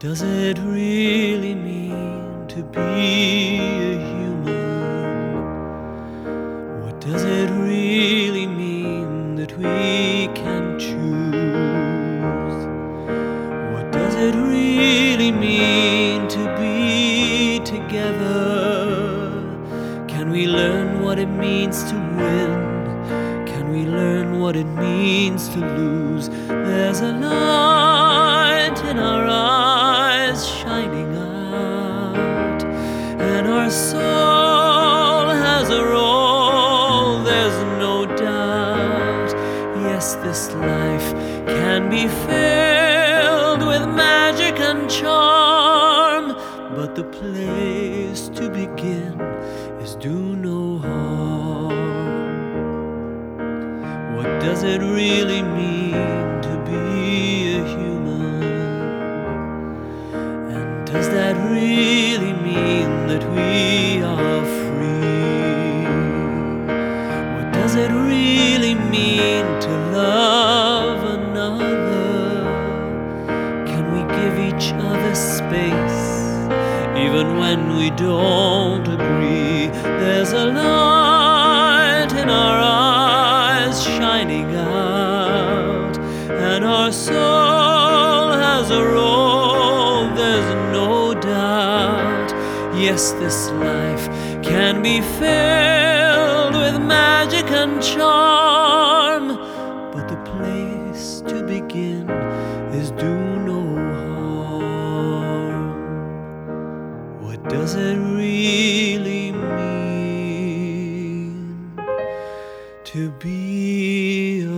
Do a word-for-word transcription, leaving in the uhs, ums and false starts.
does it really mean to be a human? What does it really mean that we can choose? What does it really mean to be together? Can we learn what it means to win? Can we learn what it means to lose? There's a light in our eyes shining out, and our soul has a role, there's no doubt. Yes, this life can be filled with magic and charm, but the place to begin is do no harm. What does it really mean to be a human? And does that really mean that we are free? What does it really mean to love another? Can we give each other space even when we don't agree? There's a light in our eyes shining out, and our soul has a role, there's no doubt. Yes, this life can be filled with magic and charm, but the place to begin is do no harm. What does it really mean to be